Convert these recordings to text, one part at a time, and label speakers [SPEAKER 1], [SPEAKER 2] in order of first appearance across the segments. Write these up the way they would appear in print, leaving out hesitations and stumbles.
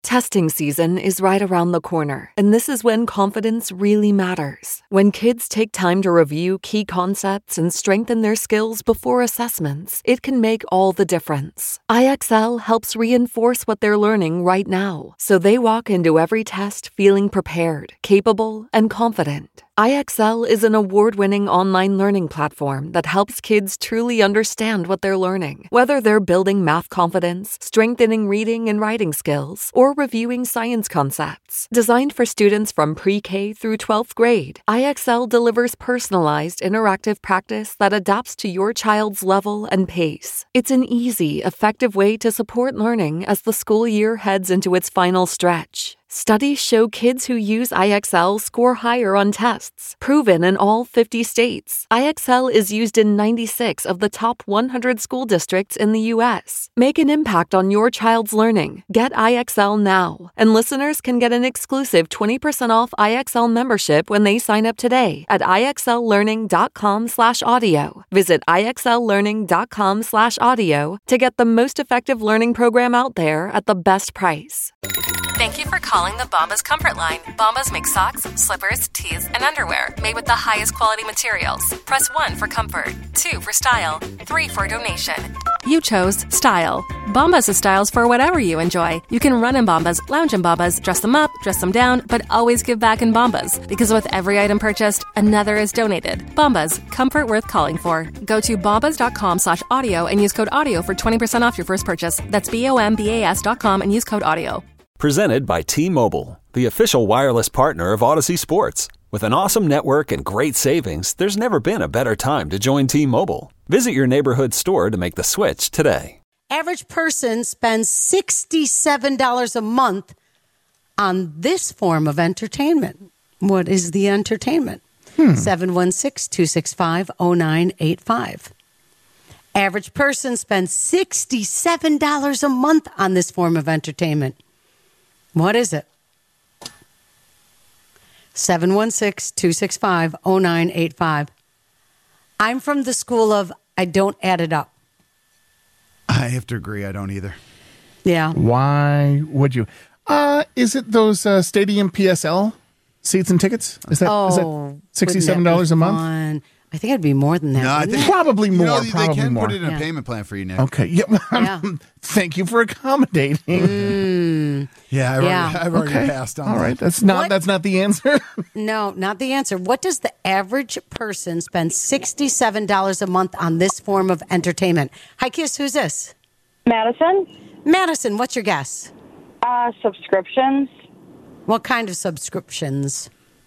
[SPEAKER 1] Testing season is right around the corner, and this is when confidence really matters. When kids take time to review key concepts and strengthen their skills before assessments, it can make all the difference. IXL helps reinforce what they're learning right now, so they walk into every test feeling prepared, capable, and confident. IXL is an award-winning online learning platform that helps kids truly understand what they're learning, whether they're building math confidence, strengthening reading and writing skills, or reviewing science concepts. Designed for students from pre-K through 12th grade, IXL delivers personalized, interactive practice that adapts to your child's level and pace. It's an easy, effective way to support learning as the school year heads into its final stretch. Studies show kids who use IXL score higher on tests, proven in all 50 states. IXL is used in 96 of the top 100 school districts in the U.S. Make an impact on your child's learning. Get IXL now. And listeners can get an exclusive 20% off IXL membership when they sign up today at IXLlearning.com/audio. Visit IXLlearning.com/audio to get the most effective learning program out there at the best price.
[SPEAKER 2] Thank you for calling the Bombas Comfort Line. Bombas make socks, slippers, tees, and underwear made with the highest quality materials. Press 1 for comfort, 2 for style, 3 for donation. You chose style. Bombas has styles for whatever you enjoy. You can run in Bombas, lounge in Bombas, dress them up, dress them down, but always give back in Bombas. Because with every item purchased, another is donated. Bombas, comfort worth calling for. Go to bombas.com/audio and use code AUDIO for 20% off your first purchase. That's BOMBAS.com and use code AUDIO.
[SPEAKER 3] Presented by T-Mobile, the official wireless partner of Odyssey Sports. With an awesome network and great savings, there's never been a better time to join T-Mobile. Visit your neighborhood store to make the switch today.
[SPEAKER 4] Average person spends $67 a month on this form of entertainment. What is the entertainment? 716-265-0985. Average person spends $67 a month on this form of entertainment. What is it? 716-265-0985. I'm from the school of I don't add it up.
[SPEAKER 5] I have to agree. I don't either.
[SPEAKER 4] Yeah.
[SPEAKER 6] Why would you? Is it those stadium PSL seats and tickets? Is that $67 a month?
[SPEAKER 4] Fun? I think it'd be more than that.
[SPEAKER 5] No, I think
[SPEAKER 6] probably more.
[SPEAKER 5] They
[SPEAKER 6] probably
[SPEAKER 5] can
[SPEAKER 6] more.
[SPEAKER 5] put it in a payment plan for you, Nick.
[SPEAKER 6] Okay. Yeah. Thank you for accommodating.
[SPEAKER 5] I've already passed on.
[SPEAKER 6] All
[SPEAKER 5] that.
[SPEAKER 6] right. That's not the answer.
[SPEAKER 4] No, not the answer. What does the average person spend $67 a month on this form of entertainment? Hi, Kiss. Who's this?
[SPEAKER 7] Madison.
[SPEAKER 4] Madison, what's your guess?
[SPEAKER 7] Subscriptions.
[SPEAKER 4] What kind of subscriptions?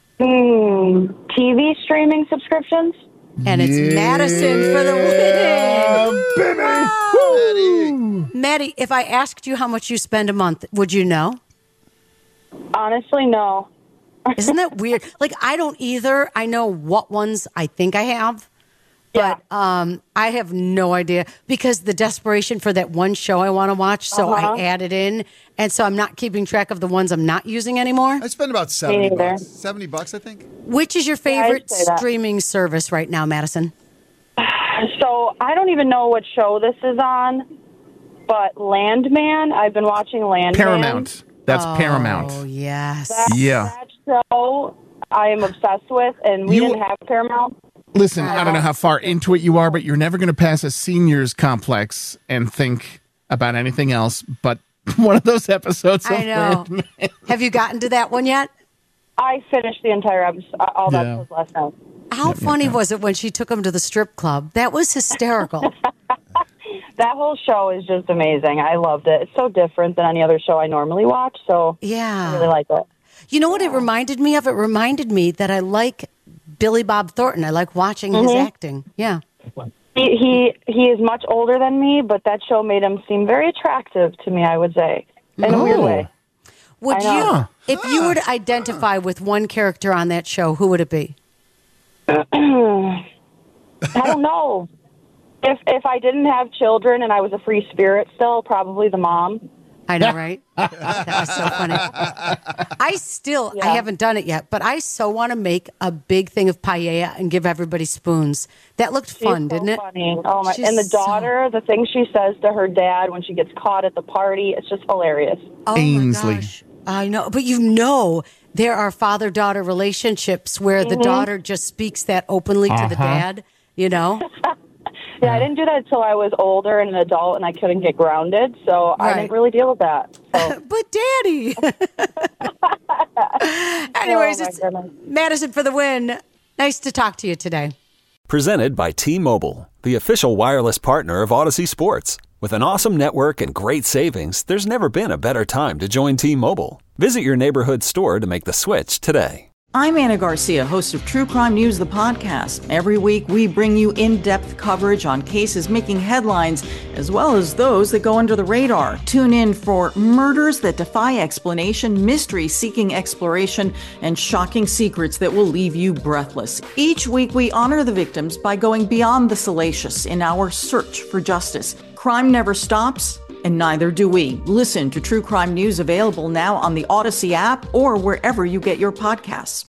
[SPEAKER 7] TV streaming subscriptions.
[SPEAKER 4] And it's Madison for the win.
[SPEAKER 5] Baby.
[SPEAKER 4] Maddie, if I asked you how much you spend a month, would you know?
[SPEAKER 7] Honestly, no.
[SPEAKER 4] Isn't that weird? Like, I don't either. I know what ones I think I have, but I have no idea because the desperation for that one show I want to watch, so I add it in. And so I'm not keeping track of the ones I'm not using anymore.
[SPEAKER 5] I spend about $70. $70, I think.
[SPEAKER 4] Which is your favorite streaming service right now, Madison?
[SPEAKER 7] So I don't even know what show this is on, but Landman. I've been watching Landman.
[SPEAKER 6] Paramount. That's Paramount.
[SPEAKER 4] Oh, yes.
[SPEAKER 7] That show I am obsessed with, and we didn't have Paramount.
[SPEAKER 6] Listen, I don't know how far into it you are, but you're never going to pass a seniors complex and think about anything else but one of those episodes.
[SPEAKER 4] I know. Have you gotten to that one yet?
[SPEAKER 7] I finished the entire episode, all the episodes last night.
[SPEAKER 4] How funny was it when she took him to the strip club? That was hysterical.
[SPEAKER 7] That whole show is just amazing. I loved it. It's so different than any other show I normally watch, so I really like it.
[SPEAKER 4] You know what it reminded me of? It reminded me that I like Billy Bob Thornton. I like watching his acting. Yeah.
[SPEAKER 7] He is much older than me, but that show made him seem very attractive to me, I would say, in a weird way.
[SPEAKER 4] Would you, if you were to identify with one character on that show, who would it be?
[SPEAKER 7] I don't know. If I didn't have children and I was a free spirit still, probably the mom.
[SPEAKER 4] I know, right? That was so funny. I haven't done it yet, but I so want to make a big thing of paella and give everybody spoons. That looked fun, didn't it?
[SPEAKER 7] Funny. Oh my! And the daughter, the thing she says to her dad when she gets caught at the party, it's just hilarious.
[SPEAKER 4] Oh
[SPEAKER 6] Ainsley.
[SPEAKER 4] my gosh. I know, but there are father-daughter relationships where the daughter just speaks that openly to the dad,
[SPEAKER 7] Yeah, I didn't do that until I was older and an adult, and I couldn't get grounded, so I didn't really deal with that. So.
[SPEAKER 4] But Daddy! Anyways, it's Madison for the win. Nice to talk to you today.
[SPEAKER 3] Presented by T-Mobile, the official wireless partner of Odyssey Sports. With an awesome network and great savings, there's never been a better time to join T-Mobile. Visit your neighborhood store to make the switch today.
[SPEAKER 8] I'm Anna Garcia, host of True Crime News, the podcast. Every week, we bring you in-depth coverage on cases making headlines, as well as those that go under the radar. Tune in for murders that defy explanation, mysteries seeking exploration, and shocking secrets that will leave you breathless. Each week, we honor the victims by going beyond the salacious in our search for justice. Crime never stops, and neither do we. Listen to True Crime News, available now on the Odyssey app or wherever you get your podcasts.